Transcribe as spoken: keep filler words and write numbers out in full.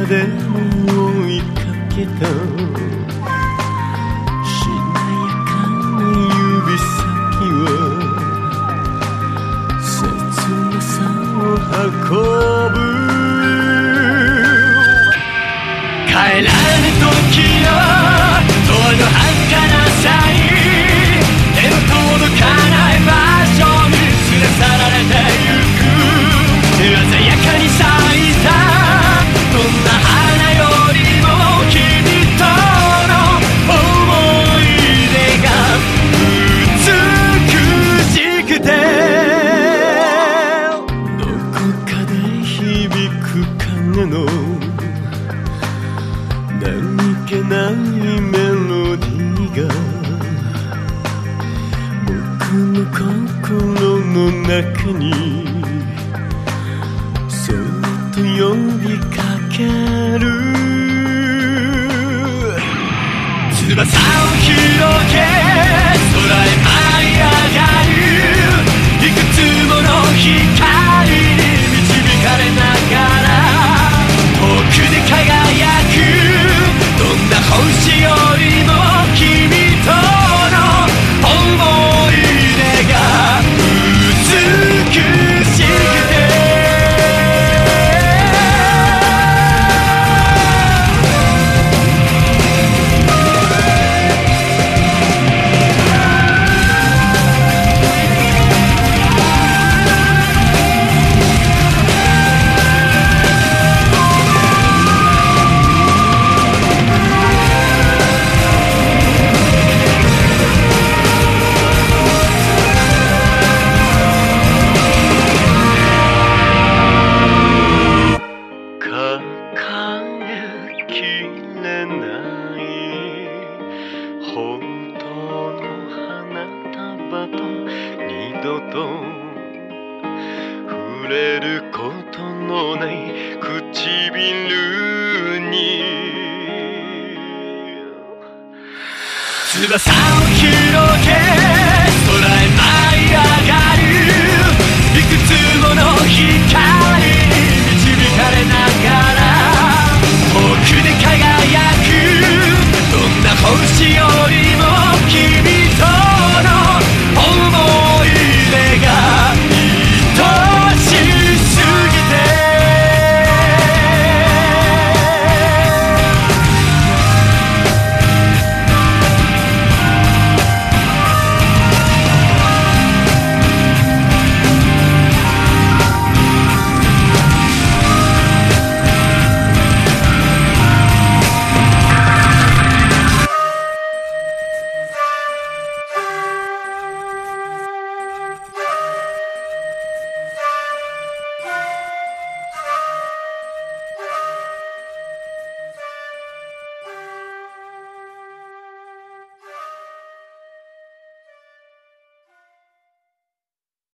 で追いかけたしなやかな指先は切なさを運ぶ帰らぬ時の遠の儚さに手の届かない場所に連れ去られてゆく鮮やかに咲いたどんな花よりも君との思い出が美しくてどこかで響く鐘の何気ないメロディーが僕の心の中にそっと呼びかける翼を広げ空へ舞い上がるいくつもの光に導かれながら遠くで輝くどんな星よりも君との思い出が美しくて触れることのない唇に翼を広げ空へ舞い上がるいくつもの光